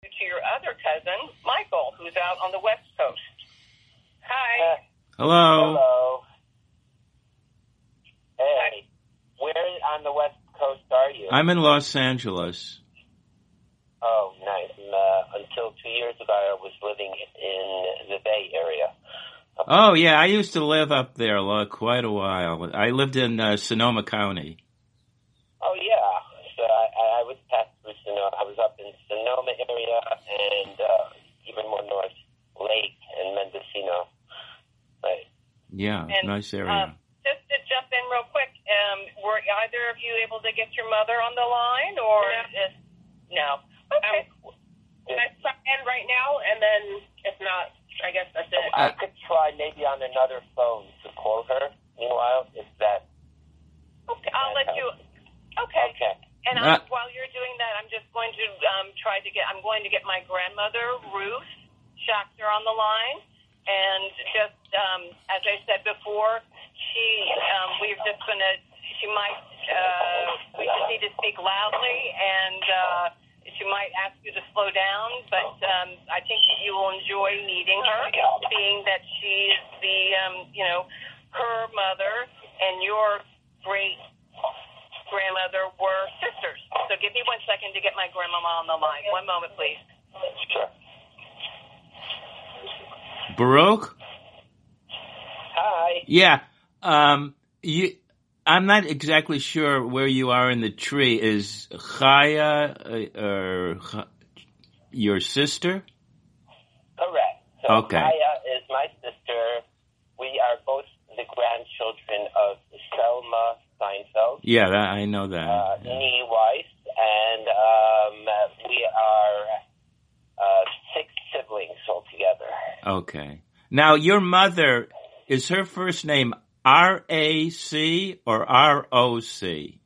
to your other cousin, Michael, who's out on the West Coast. Hi. Hello. Hello. Hey, where on the West Coast are you? I'm in Los Angeles. Oh, nice. Until 2 years ago, I was living in the Bay Area. Oh, yeah, I used to live up there quite a while. I lived in Sonoma County. Oh, yeah. So I was passed through Sonoma. I was up in Sonoma area and even more north, Lake and Mendocino. Right. Yeah, And, nice area. Just to jump in real quick, were either of you able to get your mother on the line, or no? Okay. I sign in right now, and then if not, I guess that's it. I could try maybe on another phone to call her. Meanwhile, is that... Okay, I'll let you... Okay. And while you're doing that, I'm just going to I'm going to get my grandmother, Ruth Schachter, on the line. And just, as I said before, we just need to speak loudly, and she might ask you to slow down, but I think that you will enjoy meeting her, being that she's her mother and your great-grandmother were sisters. So give me 1 second to get my grandmama on the line. One moment, please. Sure. Baruch? Hi. Yeah. I'm not exactly sure where you are in the tree. Is Chaya your sister? Correct. So Okay. Chaya is my sister. We are both the grandchildren of Selma Seinfeld. Yeah, I know that. Nee Weiss, and we are 6 siblings altogether. Okay. Now, your mother, is her first name R-A-C or R-O-C?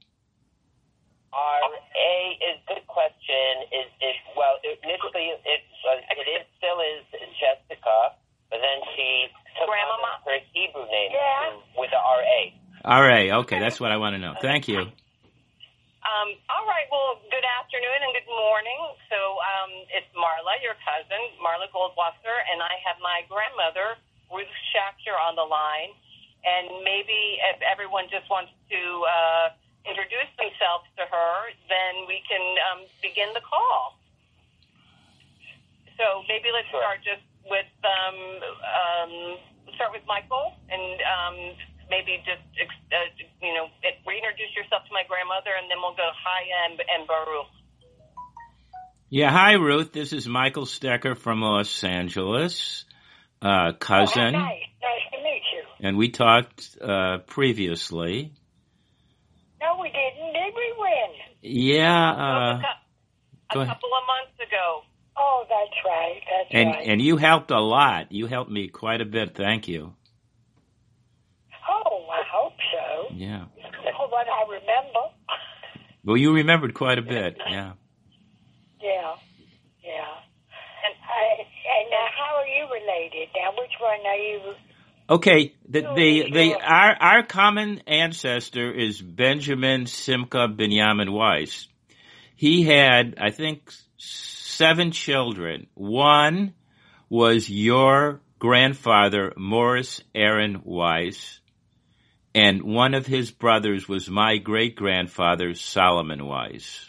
R-A is a good question. Initially it still is Jessica, but then she took on her Hebrew name with the R-A. R-A, okay, that's what I want to know. Thank you. All right, well, good afternoon and good morning. So it's Marla, your cousin, Marla Goldwasser, and I have my grandmother, Ruth Schachter, on the line. And maybe if everyone just wants to introduce themselves to her, then we can begin the call. So maybe let's start just with Michael, and maybe just reintroduce yourself to my grandmother, and then we'll go Chaya and Baruch. Yeah, hi, Ruth. This is Michael Stecker from Los Angeles, cousin. Oh, nice to meet you. And we talked previously. No, we didn't. Did we win? Yeah. A couple of months ago. Oh, that's right. Right. And you helped a lot. You helped me quite a bit. Thank you. Oh, I hope so. Yeah. Oh, but I remember. Well, you remembered quite a bit. Yeah. Yeah. And how are you related? Now, which one are you? Okay, our common ancestor is Benjamin Simcha Binyamin Weiss. He had, I think, 7 children. One was your grandfather, Morris Aaron Weiss, and one of his brothers was my great-grandfather, Solomon Weiss.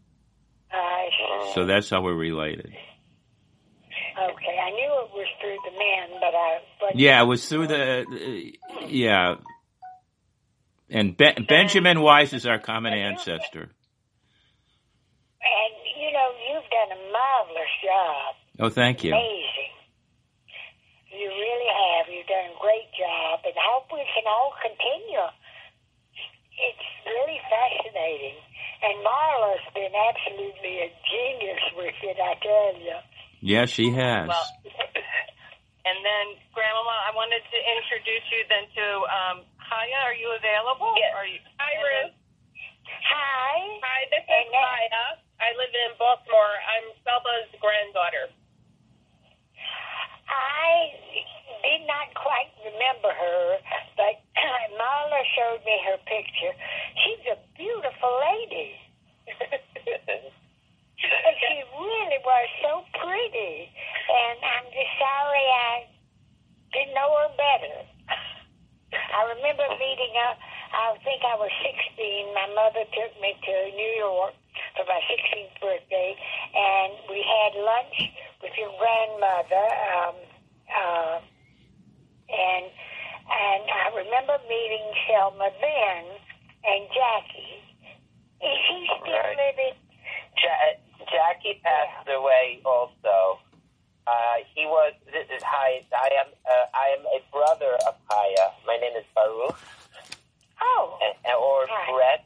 So that's how we're related. Okay, I knew it was through the men, but yeah, it was through yeah. And Benjamin Weiss is our common ancestor. And, you've done a marvelous job. Oh, thank you. Amazing. You really have. You've done a great job, and I hope we can all continue. It's really fascinating. And Marla's been absolutely a genius with it, I tell you. Yeah, she has. Well, and then, Grandmama, I wanted to introduce you then to Chaya. Are you available? Yes. Hi, Ruth. Hi, this is Chaya. I live in Baltimore. I'm Selma's granddaughter. I did not quite remember her, but Marla showed me her picture. She's a beautiful lady. And she really was so pretty. And I'm just sorry I didn't know her better. I remember meeting her, I think I was 16. My mother took me to New York for my 16th birthday, and we had lunch with your grandmother, and I remember meeting Selma then and Jackie. Is he still living? Jackie passed away also. He was. Hi, I am a brother of Chaya. My name is Baruch. Oh. Or Brett.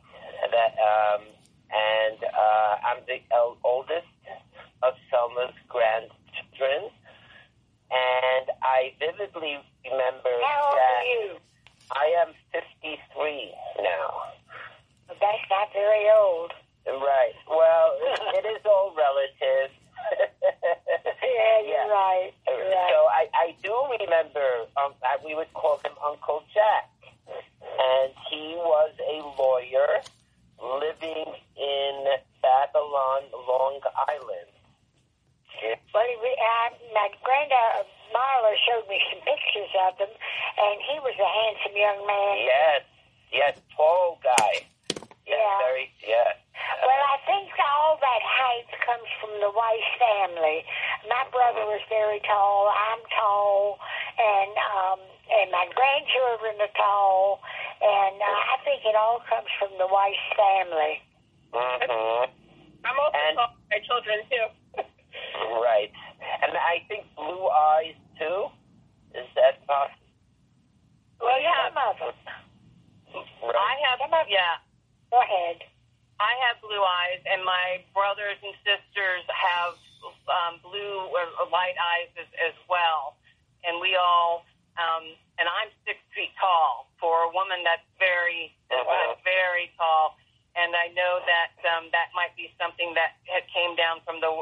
And I'm the oldest of Selma's grandchildren. And I vividly remember How old that are you? I am 53 now. Well, that's not very old. Right. Well, it is all relative. Yeah, you're right. You're right. So I do remember, we would call him Uncle Jack. And he was a lawyer living in Babylon, Long Island. Well, my granddaughter Marla showed me some pictures of him, and he was a handsome young man. Yes, tall guy. Yes. Well, I think all that height comes from the Weiss family. My brother was very tall. I'm tall, and my grandchildren are tall, and I think it all comes from the Weiss family. Mm-hmm. I'm also tall for my children, too. Right. And I think blue eyes, too? Is that possible? Well, some of them. Right. I have, yeah. Go ahead. I have blue eyes, and my brothers and sisters have blue or light eyes as well. And we all, and I'm 6 feet tall for a woman that's very tall. And I know that that might be something that had came down from the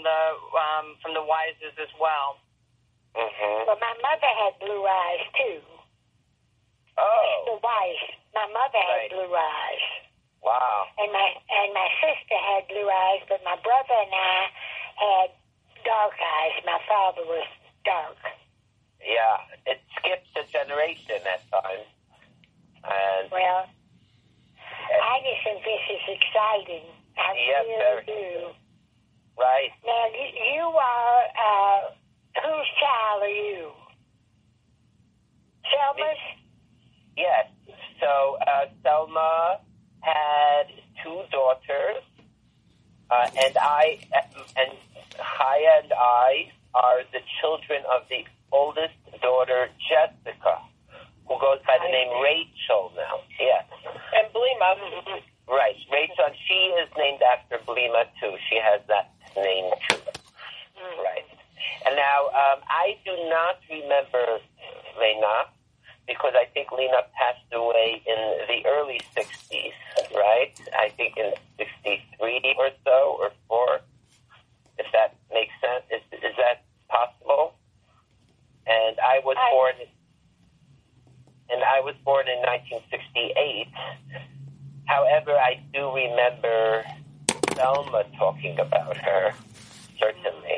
Wises as well. Mm-hmm. Well, my mother had blue eyes too. Oh. The Weiss. My mother had blue eyes. Wow. And my sister had blue eyes, but my brother and I had dark eyes. My father was dark. Yeah, it skips a generation at times. And well, I just think this is exciting. I really do. Right. Now, you are, whose child are you? Selma's? Yes. So, Selma had 2 daughters, and Chaya and I are the children of the oldest daughter, Jessica, who goes by the name Rachel now. Yes. And Blima. Right. Rachel, and she is named after Blima, too. She has that name, too. Right. And now, I do not remember Lena, because I think Lena passed away in the early 60s, right? I think in 63 or so, or 4, if that makes sense. Is that possible? And I was born in 1968. However, I do remember Selma talking about her, certainly.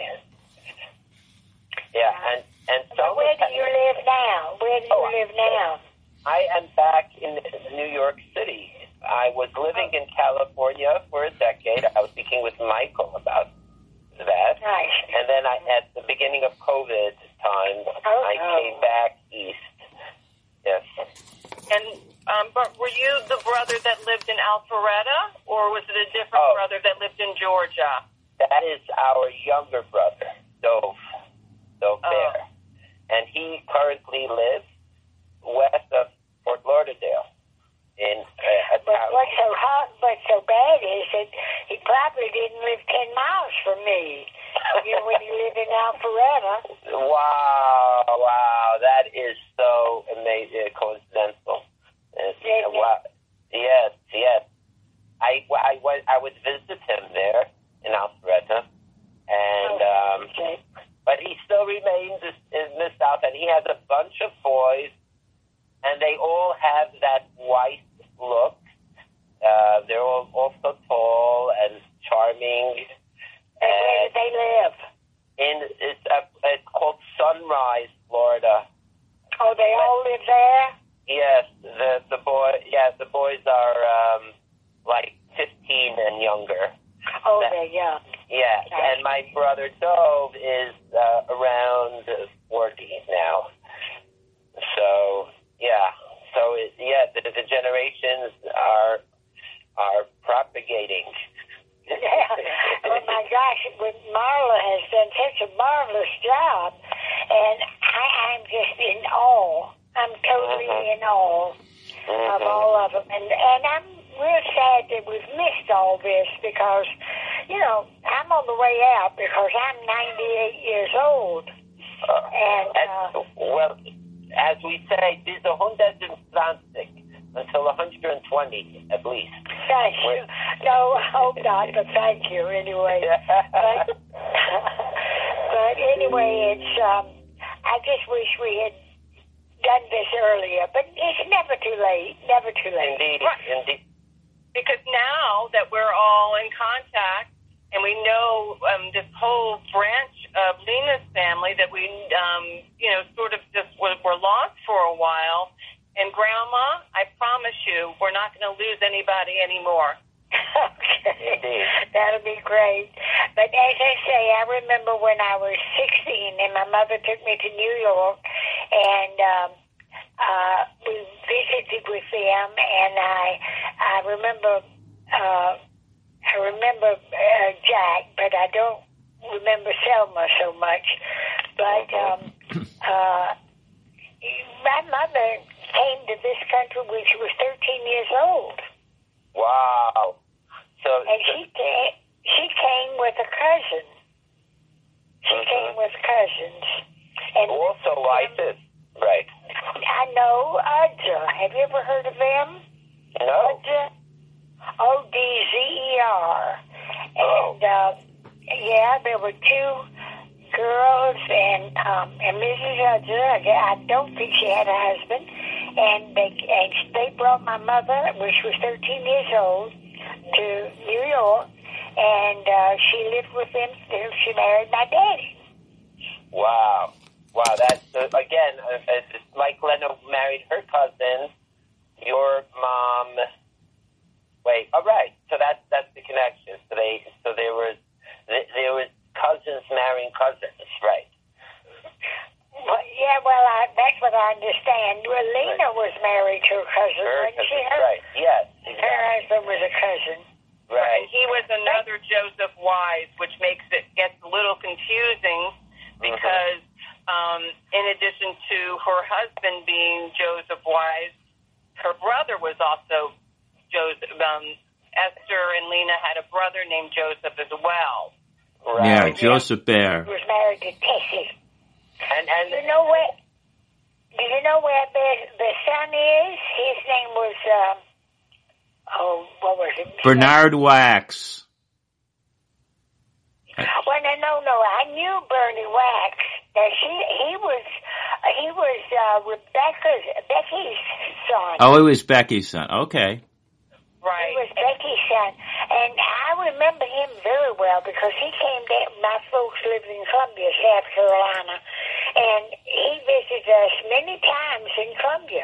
Yeah, and Selma. Where do you live now? Where do you live now? I am back in New York City. I was living in California for a decade. I was speaking with Michael about that. Nice. And then at the beginning of COVID times, I came back east. Yes. And but were you the brother that lived in Alpharetta, or was it a different brother that lived in Georgia? That is our younger brother, Dove Bear. And he currently lives west of Fort Lauderdale. What's so bad is that he probably didn't live 10 miles from me. When you live in Alpharetta. Wow, that is so amazing, coincidental. Wow. Yes. I would visit him there in Alpharetta, and but he still remains in the South, and he has a bunch of boys, and they all have that white look. They're all also tall and charming, And where do they live? It's called Sunrise, Florida. Oh, they all live there? Yes, the boys are like 15 and younger. Oh, they're young. Yeah, and my brother Dove is around 40 now. So the generations are propagating. Yeah. Oh my gosh, Marla has done such a marvelous job, and I'm just in awe. I'm totally in awe of all of them, and I'm real sad that we've missed all this because, you know, I'm on the way out because I'm 98 years old, well, as we say, diese 120 until 120 at least. Thank you. No, I hope not, but thank you anyway. But anyway, it's I just wish we had done this earlier, but it's never too late. Never too late. Indeed, right. Indeed. Because now that we're all in contact and we know this whole branch of Lena's family that we, sort of just were lost for a while. And Grandma, I promise you, we're not going to lose anybody anymore. Okay, that'll be great. But as I say, I remember when I was 16 and my mother took me to New York, and we visited with them, and I remember Jack, but I don't remember Selma so much. But my mother came to this country when she was 13 years old. Wow. And she came with a cousin. She came with cousins. And also ISIS, right? I know Udzer. Have you ever heard of them? No. Udzer? Odzer. And there were two girls, and Mrs. Udzer. I don't think she had a husband. And they brought my mother, when she was 13 years old, to New York, and she lived with them till she married my daddy. Wow. That's again, Mike Leno married her cousin. Your mom. Wait. All right. So that's the connection. So there was cousins marrying cousins, right? Well, that's what I understand. Well, Lena was married to a cousin, wasn't she? Right, yes. Exactly. Her husband was a cousin. Right. And he was another Joseph Wise, which gets a little confusing because in addition to her husband being Joseph Wise, her brother was also Joseph. Esther and Lena had a brother named Joseph as well. Right. Yeah, Joseph Bear. He was married to Tessie. And do you know where the son is? His name was what was it? Bernard Wax. Well, no. I knew Bernie Wax. He was Becky's son. Oh, it was Becky's son. Okay. Right. He was Becky's son. And I remember him very well because he came down. My folks lived in Columbia, South Carolina. And he visited us many times in Columbia.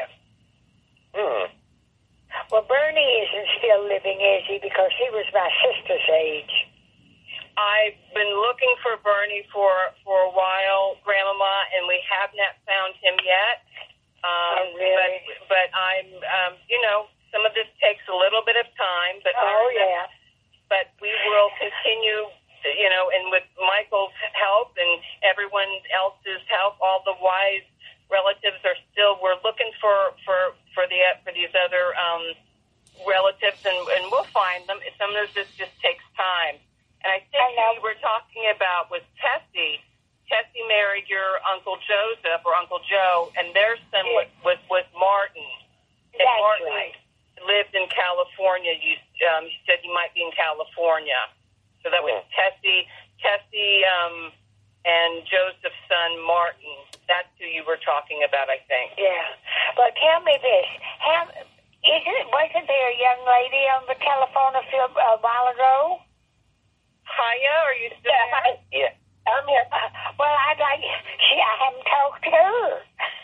Well, Bernie isn't still living, is he? Because he was my sister's age. I've been looking for Bernie for a while, Grandmama, and we have not found him yet. Really? But I'm, some of this takes a little bit of time. But But we will continue, and with Michael's help and everyone else's help, all the Wise relatives we're looking for these other relatives, and we'll find them. Some of this just takes time. And I think who you were talking about was Tessie. Tessie married your Uncle Joseph or Uncle Joe, and their son was Martin. And That's Martin right. lived in California. You said he might be in California. So that was Tessie, and Joseph's son, Martin. That's who you were talking about, I think. Yeah. But tell me this. Wasn't there a young lady on the telephone a while ago? Haya, are you still Yeah, there? hi. Yeah. I'm here. Well, I haven't talked to her.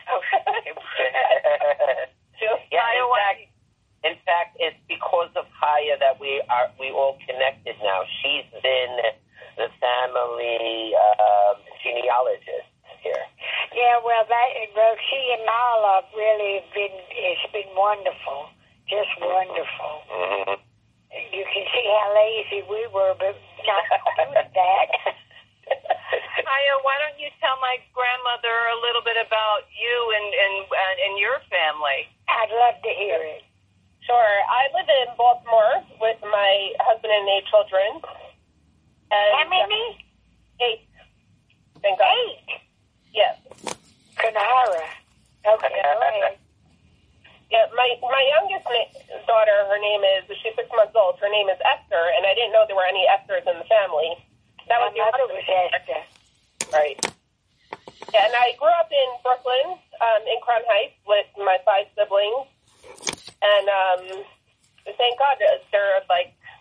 Yeah, in fact, it's because of Haya that we all connected now. She's been the family genealogist here. Yeah, well, she and Marla really have been. It's been wonderful, just wonderful. Mm-hmm. You can see how lazy we were, but not doing that. Haya, why don't you tell my grandmother a little bit about you and your family? I'd love to hear it. Sure. I live in Baltimore with my husband and 8 children. And How many? 8. Thank God. 8. Yes. Kanahara. Okay, go ahead. Yeah, my youngest daughter, her name is, she's 6 months old. Her name is Esther, and I didn't know there were any Esthers in the family. That My was your mother was Esther. Right. Yeah, and I grew up in Brooklyn, in Crown Heights, with my 5 siblings. And thank God there are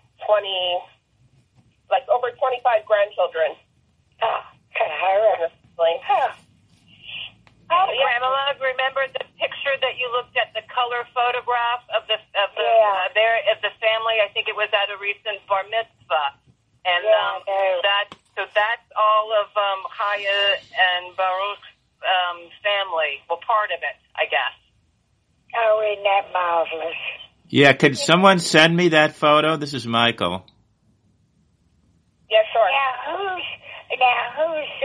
over 25 grandchildren. Oh, Kanahara. Oh, Pamela, remember the picture that you looked at, the color photograph of the family? I think it was at a recent bar mitzvah, and that's all of Haya and Baruch's family. Well, part of it, I guess. Oh, isn't that marvelous? Yeah, could someone send me that photo? This is Michael. Yeah, sure. Now whose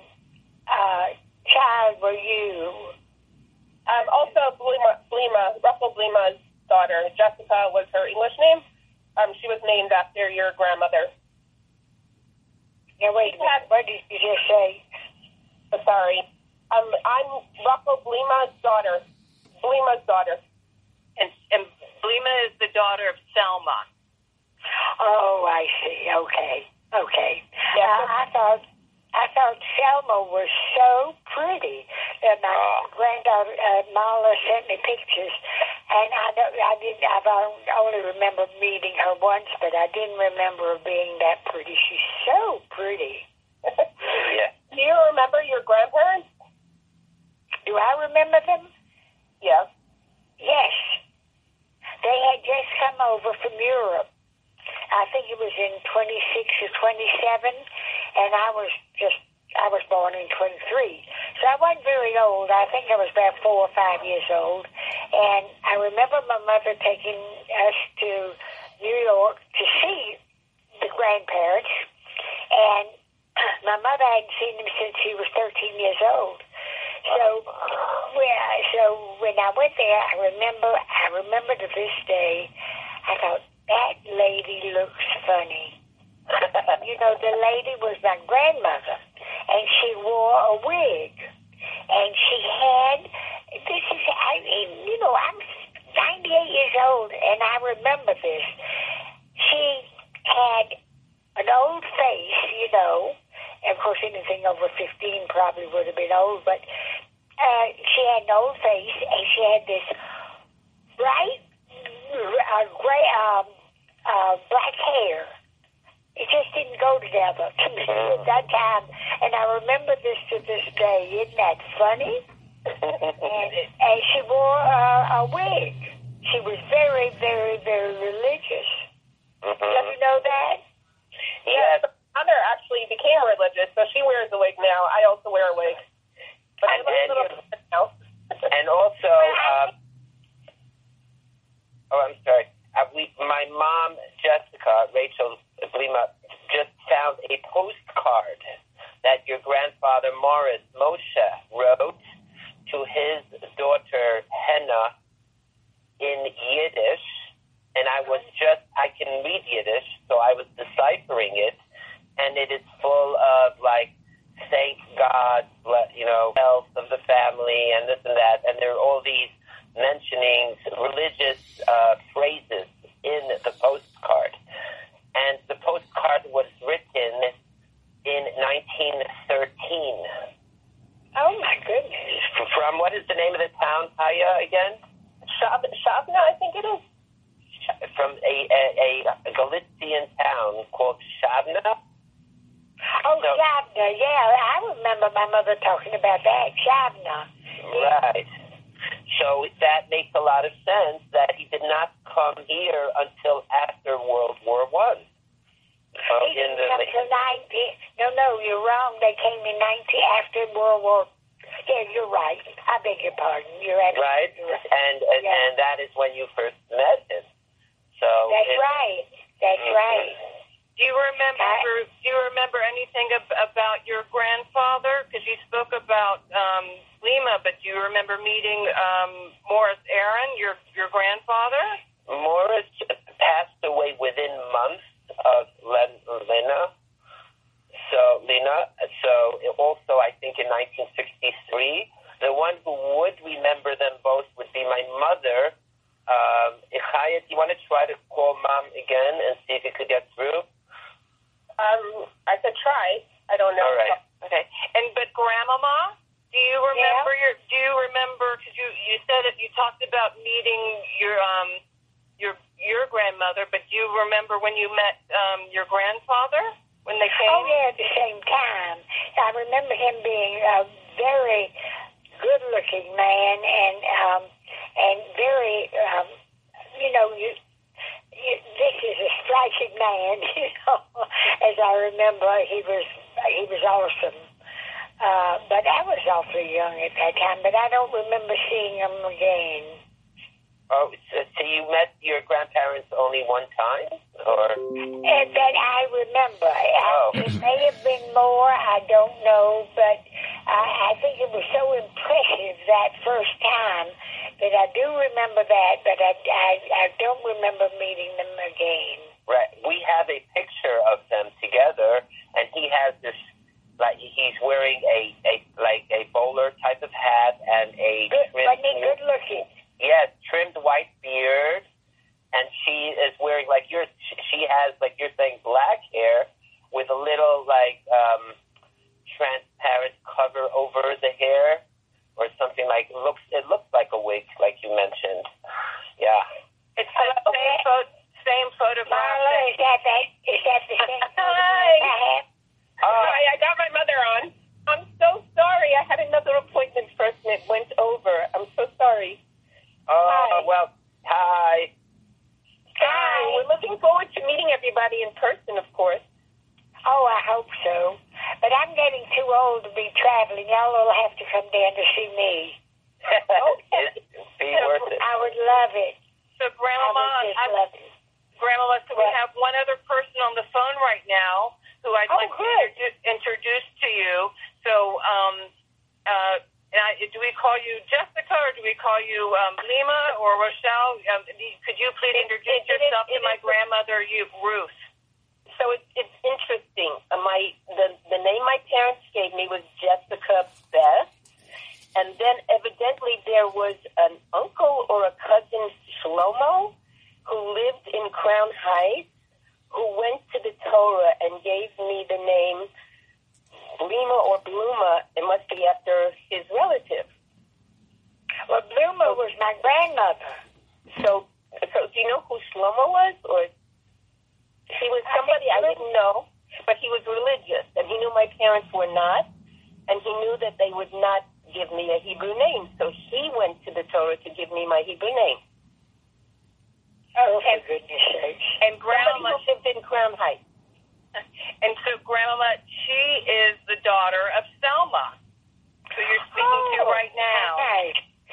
child were you? Also, Russell Blima's daughter, Jessica was her English name. She was named after your grandmother. Now, wait a minute. What did you just say? Sorry. I'm Russell Blima's daughter. And Blima is the daughter of Selma. Oh, I see. Okay. Yeah. I thought Selma was so pretty. My granddaughter Marla sent me pictures, and I've only remember meeting her once, but I didn't remember her being that pretty. She's so pretty. Yeah. Do you remember your grandparents? Do I remember them? Yeah. Yes. They had just come over from Europe. I think it was in 26 or 27, and I was born in 23. So I wasn't very old. I think I was about 4 or 5 years old. And I remember my mother taking us to New York to see the grandparents. And my mother hadn't seen them since she was 13 years old. So when I went there, I remember to this day, I thought, that lady looks funny. The lady was my grandmother, and she wore a wig, and she had, I'm 98 years old, and I remember this. She had an old face, and of course anything over 15 probably would have been old, but she had an old face, and she had this bright, gray, black hair. It just didn't go together to me at that time. And I remember this to this day. Isn't that funny? and she wore a wig. She was very, very, very religious. Mm-hmm. Did you know that? Yeah, my mother actually became religious, so she wears a wig now. I also wear a wig. But I look a little bit now. And also, I'm sorry. My mom, Jessica, Rachel Blima, just found a postcard that your grandfather, Morris Moshe, wrote to his daughter, Henna, in Yiddish. And I can read Yiddish, so I was deciphering it. And it is full of, thank God, health of the family and this and that. And there are all these mentioning religious phrases in the postcard. And the postcard was written in 1913. Oh, my goodness. From, what is the name of the town, Haya, again? Shavna, I think it is. From a Galician town called Shavna. I remember my mother talking about that, Shavna. Right. So that makes a lot of sense that he did not come here until after World War I. He didn't come till 19. No, you're wrong. They came in 19 after World War. Yeah, you're right. I beg your pardon. You're absolutely right. And that is when you first met him. So that's right. That's right. Do you remember anything about your grandfather? Because you spoke about Lima, but do you remember meeting Morris Aaron, your grandfather? Morris passed away within months of Lina. So also I think in 1963, the one who would remember them both would be my mother. Ichaya, do you want to try to call Mom again and see if you could get through? I could try. I don't know. All right. Okay. But Grandmama, do you remember because you said that you talked about meeting your grandmother, but do you remember when you met your grandfather when they came? Oh yeah, at the same time. I remember him being a very good-looking man and very this is a striking man, as I remember, he was awesome. But I was awfully young at that time, but I don't remember seeing him again. Oh, so you met your grandparents only one time? Or? That I remember. It may have been more, I don't know, but I think it was so impressive that first time that I do remember that, but I don't remember meeting them again. Right. We have a picture of them together, and he has this, he's wearing a bowler type of hat and a good looking. Yes, trimmed white beard, and she is wearing she has you're saying black hair with a little transparent cover over the hair or something it looks like a wig, like you mentioned. Yeah. It's the same photograph. Marla, is that the same? Hi. Sorry, I got my mother on. I'm so sorry. I had another appointment first and it went over. I'm so sorry. Oh, well, hi. Hi. We're looking forward to meeting everybody in person, of course. Oh, I hope so. But I'm getting too old to be traveling. Y'all will have to come down to see me. Okay. Be worth it. I would love it. So, Grandma, we have one other person on the phone right now who I'd like to introduce to you. So, do we call you Jessica or do we call you Lima or Rochelle? Could you please introduce yourself to my grandmother, Ruth? So it's interesting. The name my parents gave me was Jessica Beth, and then evidently there was an uncle or a cousin, Shlomo, who lived in Crown Heights, who went to the Torah and gave me the name Blima or Bluma. It must be after his relative. Well, Bluma was my grandmother. So do you know who Shlomo was? Or he was somebody I didn't know, but he was religious, and he knew my parents were not, and he knew that they would not give me a Hebrew name. So he went to the Torah to give me my Hebrew name. Oh, for goodness sakes. And Grandma lived in Crown Heights. And so, Grandma, she is the daughter of Selma, who you're speaking to right now. Hi.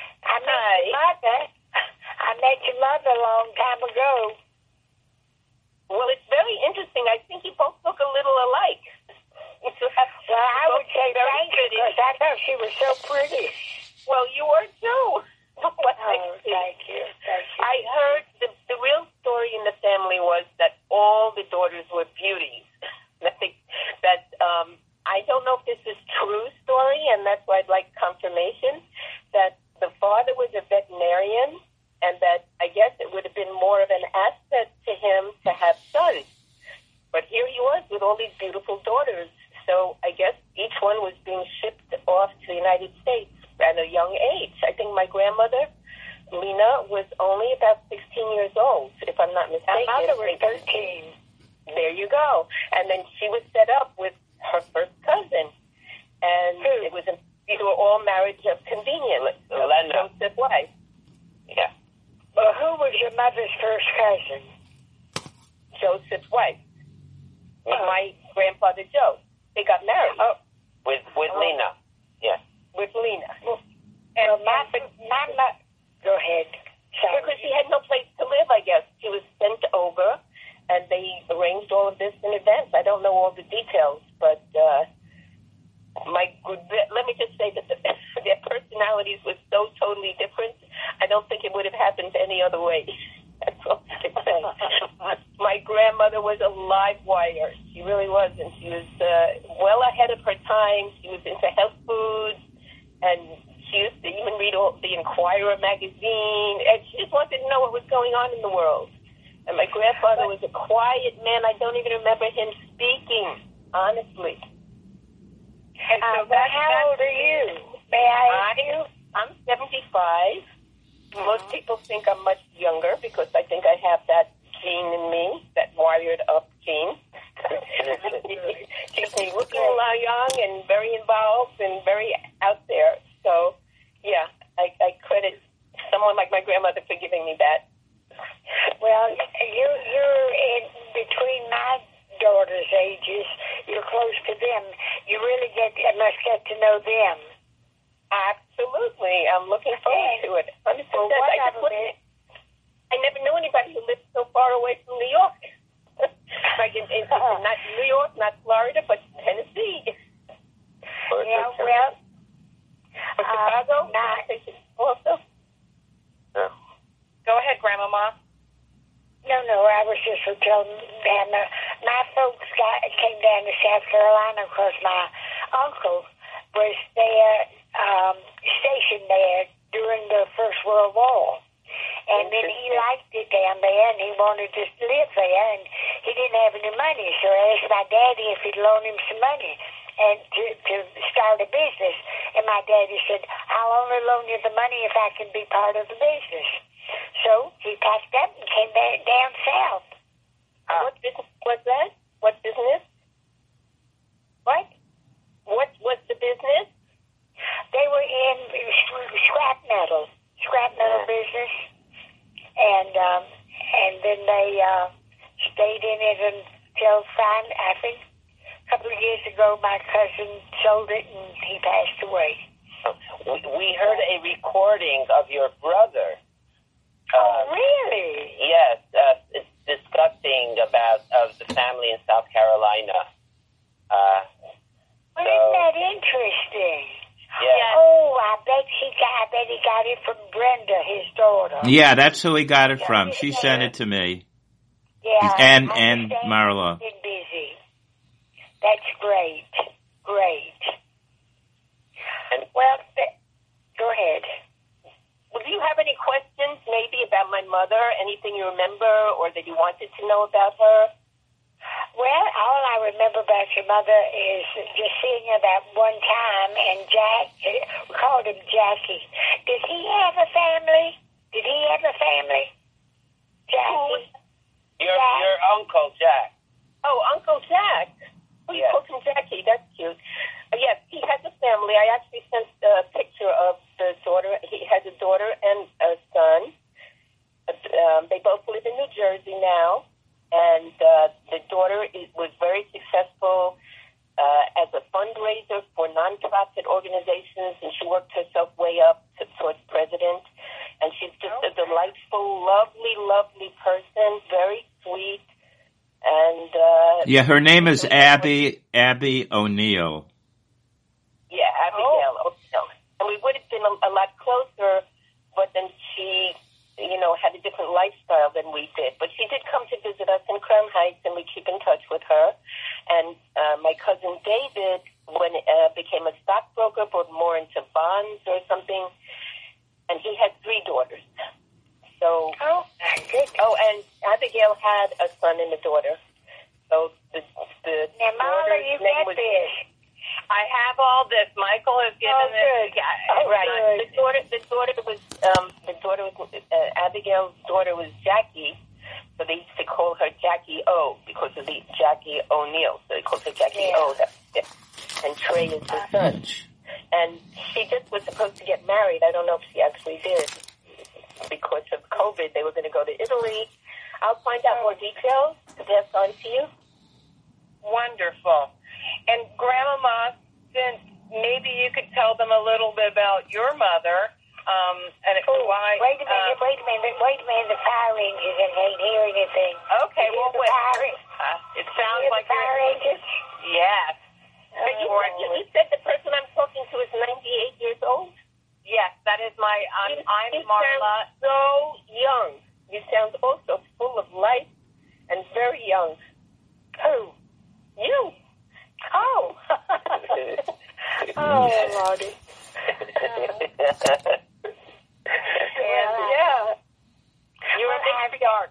I met your mother a long time ago. Well, it's very interesting. I think you both look a little alike. Well, I would say thank you, because I thought she was so pretty. Well, you are too. Thank you. I heard the real story in the family was that all the daughters were beauties. I don't know if this is true story, and that's why I'd like confirmation, that the father was a veterinarian, and that I guess it would have been more of an asset to him to have sons. But here he was with all these beautiful daughters. So I guess each one was being shipped off to the United States at a young age. I think my grandmother, Lena, was only about 16 years old, if I'm not mistaken. My mother was 13. There you go. And then she was set up with her first cousin. These were all marriage of convenience. Lena. Joseph Weiss. Yeah. Well, who was your mother's first cousin? Joseph Weiss. My grandfather Joe. They got married. With Lena. Yeah. With Lena. And go ahead. Sorry. Because she had no place to live, I guess. She was sent over, and they arranged all of this in advance. I don't know all the details, but let me just say that their personalities were so totally different. I don't think it would have happened any other way. That's all I can say. My grandmother was a live wire. She really was, and she was well ahead of her time. She was into health foods, and she used to even read the Inquirer magazine, and she just wanted to know what was going on in the world. And my grandfather was a quiet man. I don't even remember him speaking, honestly. And so how old are you? May I ask you? I'm 75. Most people think I'm much younger because I think I have that gene in me, that wired up gene. Keeps me looking a lot young and very involved and very out there. So, yeah, I credit someone like my grandmother for giving me that. Well, you're in between my daughter's ages. You're close to them. You really must get to know them. Absolutely. I'm looking forward to it. 100%. I never knew anybody who lived so far away from New York. Like not New York, not Florida, but Tennessee. Yeah, well, Chicago? Also? No. Go ahead, Grandmama. No, I was just telling them my folks came down to South Carolina because my uncle was there, stationed there during the First World War. And then he liked it down there, and he wanted to live there, and he didn't have any money, so I asked my daddy if he'd loan him some money and to start a business. And my daddy said, I'll only loan you the money if I can be part of the business. So he packed up and came back down south. What business was that? What business? What? What was the business? They were in scrap metal business, and then they stayed in it until I think a couple of years ago my cousin sold it and he passed away. We heard a recording of your brother. Oh, really? Yes, it's discussing about the family in South Carolina. Isn't that interesting? Yeah. Oh, I bet he got it from Brenda, his daughter. Yeah, that's who he got it from. She sent it to me. Yeah, And Marla. Been busy. That's great. Well, go ahead. Well, do you have any questions maybe about my mother? Anything you remember or that you wanted to know about her? Well, all I remember about your mother is just seeing her that one time, and we called him Jackie. Did he have a family? Jackie? Your Uncle Jack. Oh, Uncle Jack. Oh, you called him Jackie. That's cute. Yes, he has a family. I actually sent a picture of the daughter. He has a daughter and a son. They both live in New Jersey now. And the daughter was very successful as a fundraiser for nonprofit organizations, and she worked herself way up towards president. And she's just a delightful, lovely, lovely person, very sweet. And yeah, her name is Abby O'Neill. Yeah, Abigail O'Neill. And we would have been a lot closer, but then she had a different lifestyle than we did. But she did come to visit us in Crown Heights, and we keep in touch with her. And my cousin David, when became a stockbroker, but more into bonds or something, and he had 3 daughters. So, and Abigail had a son and a daughter. So the now, Marla, you got this. I have all this. Michael has given this. Yeah, right. The daughter was Abigail's daughter was Jackie, so they used to call her Jackie O because of the Jackie O'Neill. So they called her Jackie O. And Trey is the son. and she just was supposed to get married. I don't know if she actually did. Because of COVID, they were going to go to Italy. I'll find out more details to pass on to you. Wonderful. And Grandmama, since maybe you could tell them a little bit about your mother, and why... Wait a minute. The fire engines, I can't hear anything. Okay, well, it sounds like fire engines? Yes. But you said the person I'm talking to is 98 years old? Yes, that is I'm Marla. You sound so young. You sound also full of life and very young. Who? You. Oh. Oh, Lordy. Yeah. You're a matriarch.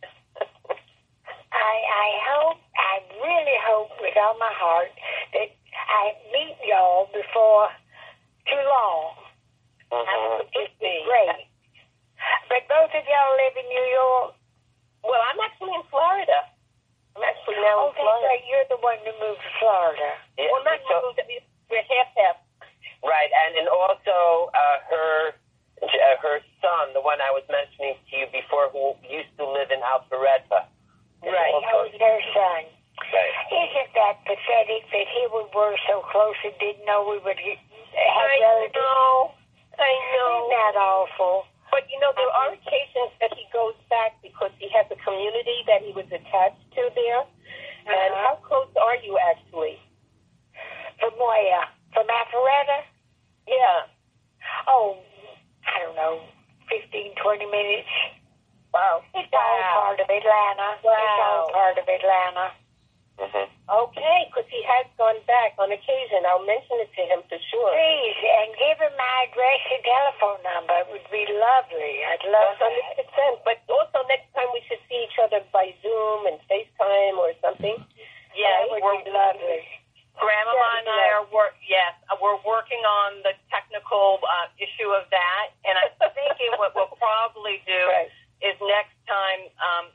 I really hope with all my heart that I meet y'all before too long. That would just be great. But both of y'all live in New York? Well, I'm actually in Florida. I'm actually now in Florida. Right. You're the one who moved to Florida. Yeah, Well, not moved. We're half-half. right, and also her son, the one I was mentioning to you before, who used to live in Alpharetta. Right. Oh, their son. Right. Isn't that pathetic that here we were so close and didn't know we would have relatives? I know. Isn't that awful? But, there are occasions that he goes back because he has a community that he was attached to there. And how close are you, actually? From where? From Alpharetta? Yeah. Oh, I don't know, 15, 20 minutes. Wow. It's all part of Atlanta. Wow. It's all part of Atlanta. Mm-hmm. Okay, because he has gone back on occasion. I'll mention it to him for sure. Please, and give him my address and telephone number. It would be lovely. I'd love 100%. But also next time we should see each other by Zoom and FaceTime or something. Yes, that would be lovely. Grandmama and I we're working on the technical issue of that, and I'm thinking what we'll probably do is next time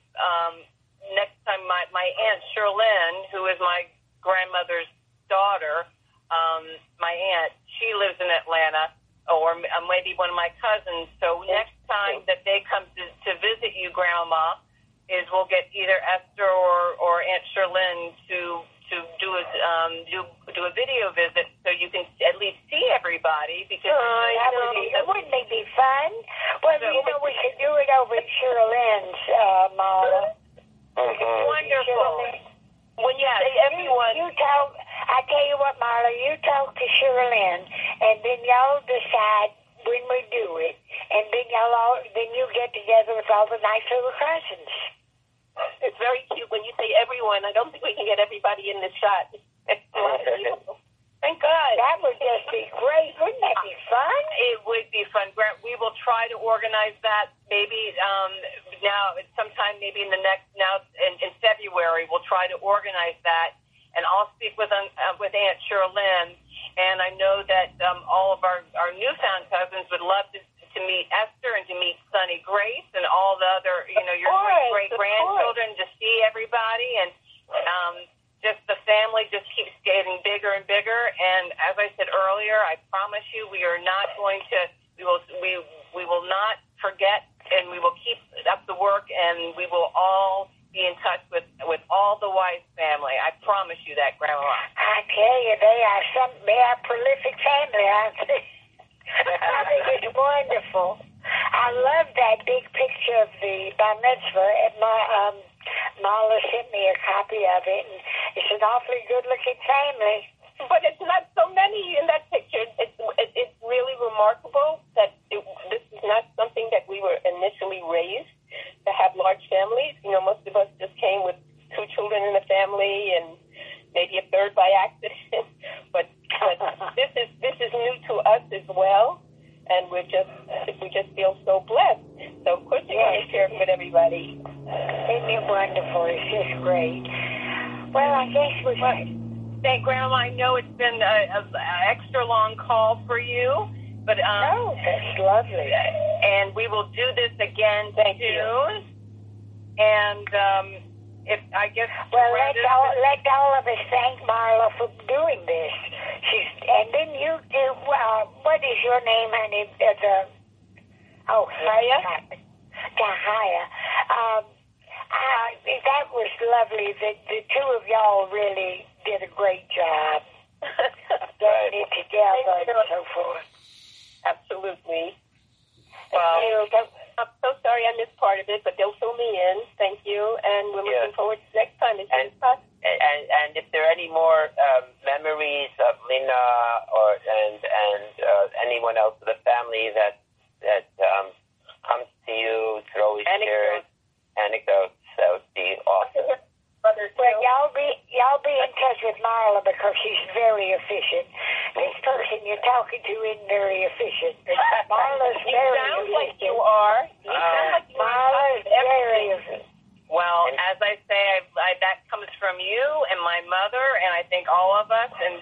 my Aunt Sherlyn, who is my grandmother's daughter, my aunt, she lives in Atlanta, or maybe one of my cousins. So next time that they come to visit you, Grandma, is we'll get either Esther or Aunt Sherlyn to do a video visit so you can at least see everybody, because wouldn't it be fun? Well, we should do it over at Sherlyn's, Marla. Wonderful. When you say everyone, I tell you what, Marla, you talk to Sherlyn, and then y'all decide when we do it, and then you get together with all the nice little cousins. It's very cute when you say everyone. I don't think we can get everybody in the shot. Thank God. That would just be great. Wouldn't that be fun? It would be fun. We will try to organize that maybe sometime maybe in February. We'll try to organize that, and I'll speak with Aunt Sherlyn. And I know that all of our newfound cousins would love to meet Esther and to meet Sonny Grace and all the other, your great-grandchildren, to see everybody. And just the family just keeps getting bigger and bigger. And as I said earlier, I promise you we will not forget, and we will keep up the work, and we will all be in touch with all the Wise family. I promise you that, Grandma. I tell you, they are a prolific family, aren't they? I think it's wonderful. I love that big picture of the bar mitzvah. And Marla sent me a copy of it, and it's an awfully good-looking family. But it's not so many in that picture. It's really remarkable that this is not something that we were initially raised to have large families. Most of us just came with 2 children in the family and maybe a third by accident. But this is new to us as well, and we just feel so blessed. So of course you're going to share it with everybody. Isn't it wonderful? It's just great. Well, I guess we should. Thank Grandma. I know it's been an extra long call for you, but no, that's lovely. And we will do this again soon. And let all of us thank Marla for doing this. And then you do. what is your name, honey? Chaya. Chaya. That was lovely. The two of y'all really did a great job. Getting it together and so forth. Absolutely. I'm so sorry I missed part of it, but they'll fill me in. Thank you, and we're looking forward to next time. And if there are any more memories of Lena and anyone else of the family that comes to you, could always share anecdotes. That would be awesome. Well, y'all be in touch with Marla because she's very efficient. This person you're talking to isn't very efficient. Marla's very efficient. Like you are. You sound like you Marla is very efficient. Well, as I say, that comes from you and my mother, and I think all of us. And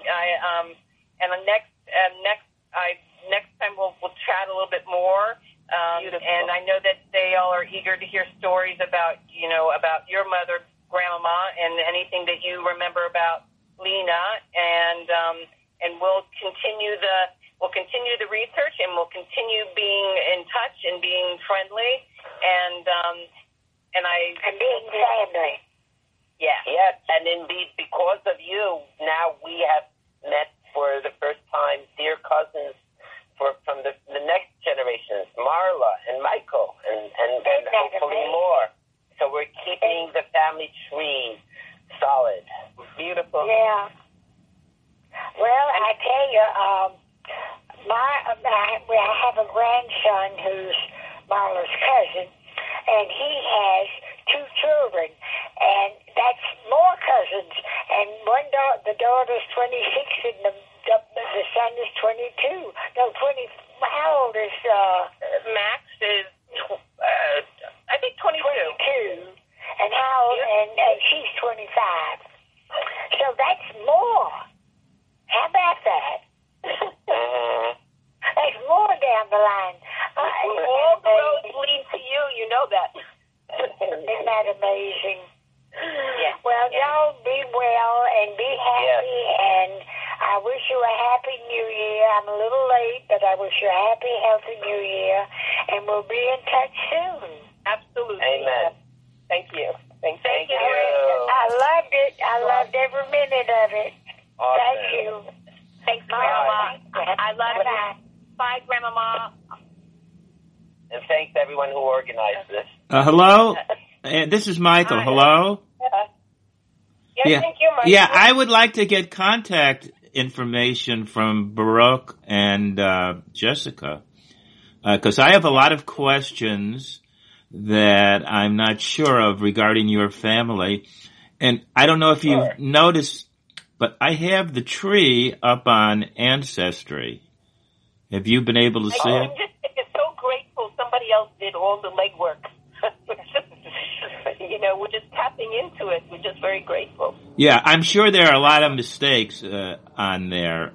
next time we'll chat a little bit more. And I know that they all are eager to hear stories about your mother, Grandmama, and anything that you remember about Lena. And we'll continue the research, and we'll continue being in touch and being friendly. And being family. Yeah. Yes, and indeed, because of you, now we have met for the first time dear cousins from the next generations, Marla and Michael, and hopefully more. So we're keeping the family tree solid. Beautiful. Yeah. Well, I tell you, I have a grandson who's Marla's cousin, and he has 2 children, and that's more cousins. And the daughter's 26, and the son is 22. No, 20. How old is Max? Is I think 22. 22. And how old? And she's 25. So that's more. How about that? There's more down the line. All the roads lead to you. You know that. Isn't that amazing? Yeah. Well, y'all be well and be happy, and I wish you a happy New Year. I'm a little late, but I wish you a happy, healthy New Year, and we'll be in touch soon. Absolutely. Amen. Thank you. Thank you. I loved it. I loved every minute of it. Awesome. Thank you. Thanks, Grandmama. I love you. Bye, Grandmama. And thanks to everyone who organized this. Hello? This is Michael. Hello? Yes, thank you, Michael. Yeah, I would like to get contact information from Baruch and Jessica, because I have a lot of questions that I'm not sure of regarding your family. And I don't know if you've noticed, but I have the tree up on Ancestry. Have you been able to see it? It's so grateful somebody else did all the legwork. We're just tapping into it. We're just very grateful. Yeah, I'm sure there are a lot of mistakes on there.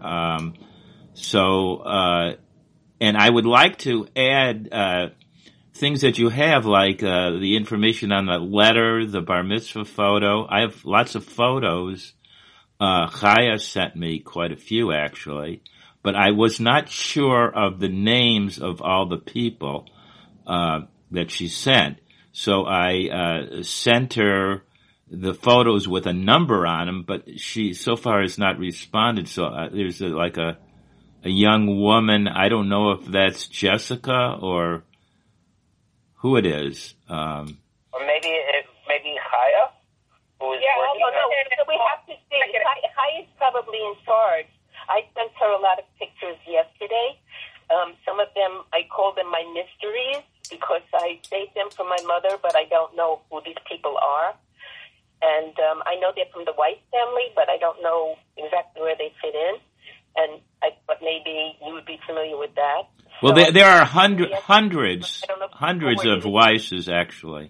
And I would like to add things that you have, like the information on the letter, the bar mitzvah photo. I have lots of photos. Chaya sent me quite a few, actually. But I was not sure of the names of all the people that she sent. So I sent her the photos with a number on them, but she so far has not responded. So there's a young woman. I don't know if that's Jessica or who it is. Or maybe Chaya, who is working on it. So we have to see. Chaya is probably in charge. I sent her a lot of pictures yesterday. Some of them, I call them my mysteries because I saved them for my mother, but I don't know who these people are. And I know they're from the Weiss family, but I don't know exactly where they fit in. But maybe you would be familiar with that. Well, there are hundreds of Weisses, actually.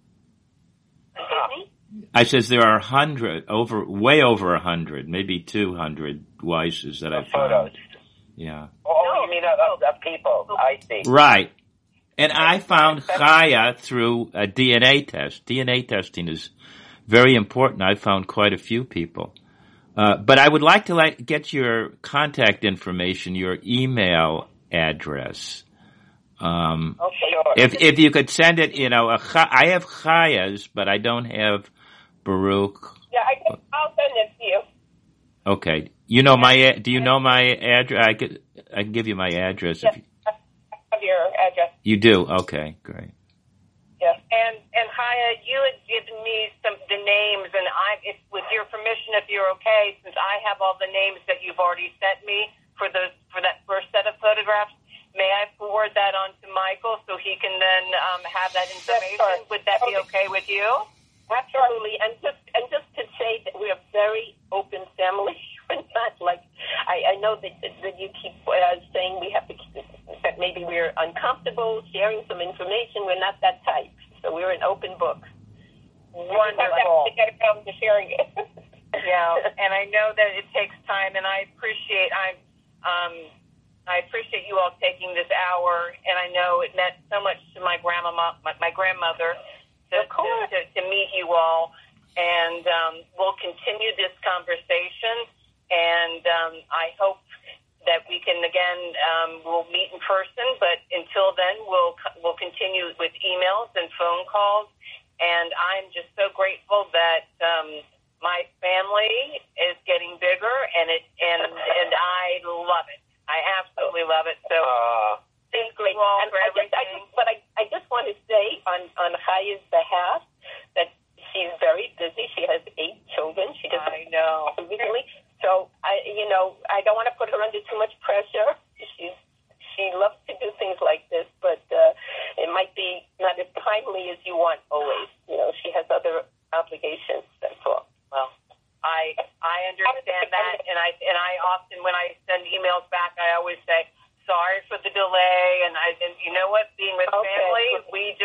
I says there are way over 100, maybe 200 Weisses that I've found. Yeah. Oh, you mean of people? I see. Right. And I found Chaya through a DNA test. DNA testing is very important. I found quite a few people. But I would like to get your contact information, your email address. Okay. If you could send it, I have Chaya's, but I don't have Baruch. Yeah, I'll send it to you. Okay. Do you know my address? I can give you my address. Yes, I have your address. You do? Okay, great. Yes. And Chaya, you had given me the names, and with your permission, if you're okay, since I have all the names that you've already sent me for that first set of photographs, may I forward that on to Michael so he can then have that information? Sure. Would that be okay with you? Absolutely. And just to say that we're a very open family. We're not like I know that you keep saying we have to that maybe we're uncomfortable sharing some information. We're not that type. So we're an open book. Wonderful. To get around to sharing it. Yeah, and I know that it takes time, and I appreciate you all taking this hour, and I know it meant so much to my grandmother to meet you all, and we'll continue this conversation, and I hope that we can again we'll meet in person, but until then we'll continue with emails and phone calls, and I'm just so grateful that my family is getting bigger, and I love it. I absolutely love it. So thank you all for everything. I just want to say on Chaya's behalf that she's very busy. She has 8 children. She just I know. Recently. So I don't want to put her under too much pressure. She loves to do things like this, but it might be not as timely as you want always. She has other obligations. That's all. Well, I understand that, and I often when I send emails back, I always say sorry for the delay, and you know what, being with family, we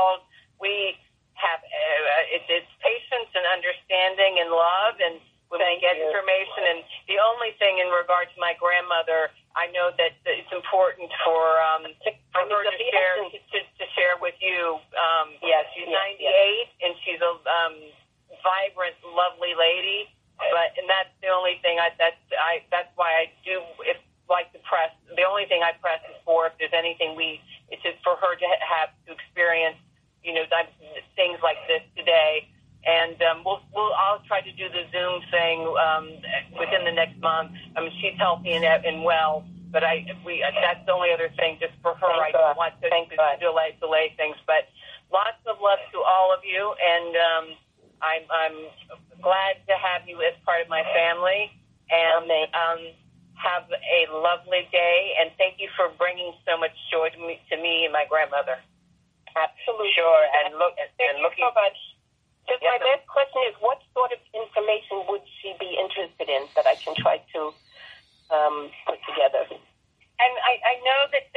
have it's patience and understanding and love, and when we get information, and the only thing in regard to my grandmother, I know that it's important for her to share with you. She's 98, and she's a vibrant, lovely lady. And that's the only thing that's why I do like to press. The only thing I press is for if there's anything it's just for her to have to experience, things like this today. And I'll try to do the Zoom thing within the next month. I mean, she's healthy and well, but that's the only other thing just for her. I don't want to delay things. But lots of love to all of you, and I'm glad to have you as part of my family. And have a lovely day, and thank you for bringing so much joy to me and my grandmother. Absolutely. Sure, and thank you so much. Just my last question is, what sort of information would she be interested in that I can try to put together? And I know that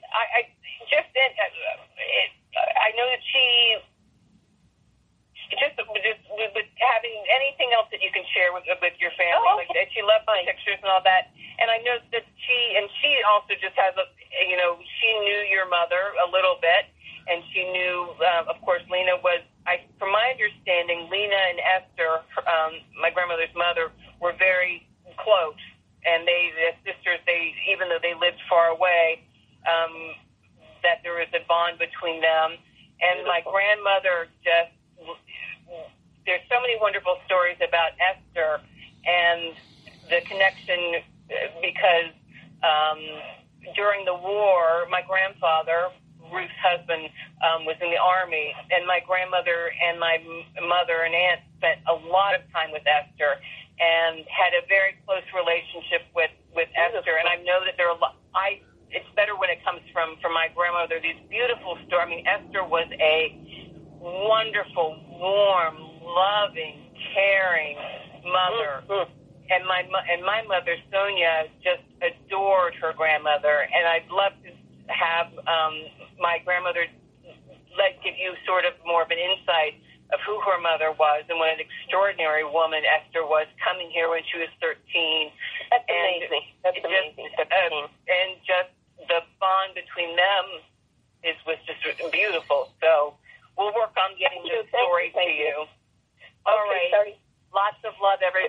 I know that she just with having anything else that you can share with your family, like that she loved the pictures and all that. And I know that she also just has she knew your mother a little bit, and she knew, of course, Lena was. From my understanding, Lena and Esther, my grandmother's mother, were very close, and the sisters. Even though they lived far away, that there was a bond between them. And my grandmother there's so many wonderful stories about Esther and the connection because during the war, my grandfather, Ruth's husband, was in the army, and my grandmother and my mother and aunt spent a lot of time with Esther and had a very close relationship with Esther. And I know that there are it's better when it comes from my grandmother, these beautiful stories. I mean, Esther was a wonderful, warm, loving, caring mother. Mm-hmm. And my mother, Sonia, just adored her grandmother. And I'd love to have my grandmother give you sort of more of an insight of who her mother was and what an extraordinary woman Esther was, coming here when she was 13. That's amazing. That's amazing. And just the bond between them was just beautiful. So we'll work on getting this story to you. All right. Sorry. Lots of love, everyone.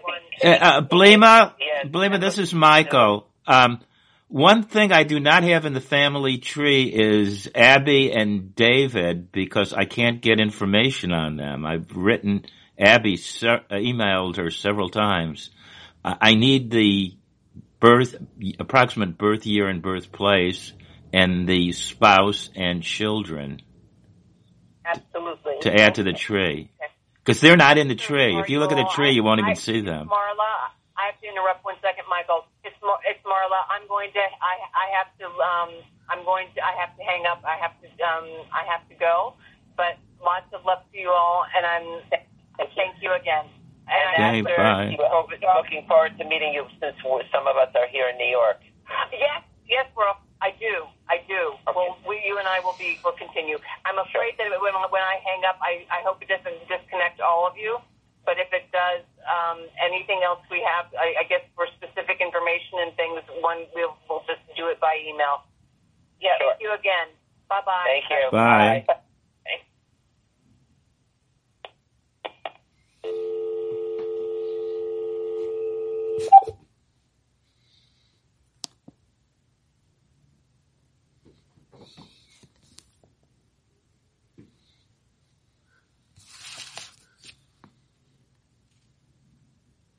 Blima, Yes. Blima, this is Michael. One thing I do not have in the family tree is Abby and David because I can't get information on them. I've written Abby, emailed her several times. I need the approximate birth year and birthplace, and the spouse and children. Absolutely. To add to the tree. Because they're not in the tree. If you look at the tree, you won't even see them. Marla, I have to interrupt 1 second, Michael. It's Marla. I have to hang up. I have to go. But lots of love to you all, and thank you again. Okay, bye. Looking forward to meeting you since some of us are here in New York. Yes, bro. I do. Okay. Well, you and I will continue. I'm afraid that when I hang up, I hope it doesn't disconnect all of you. But if it does, anything else we have, I guess for specific information and things, we'll just do it by email. Yeah. Sure. Thank you again. Bye-bye. Thank you. Bye. Bye.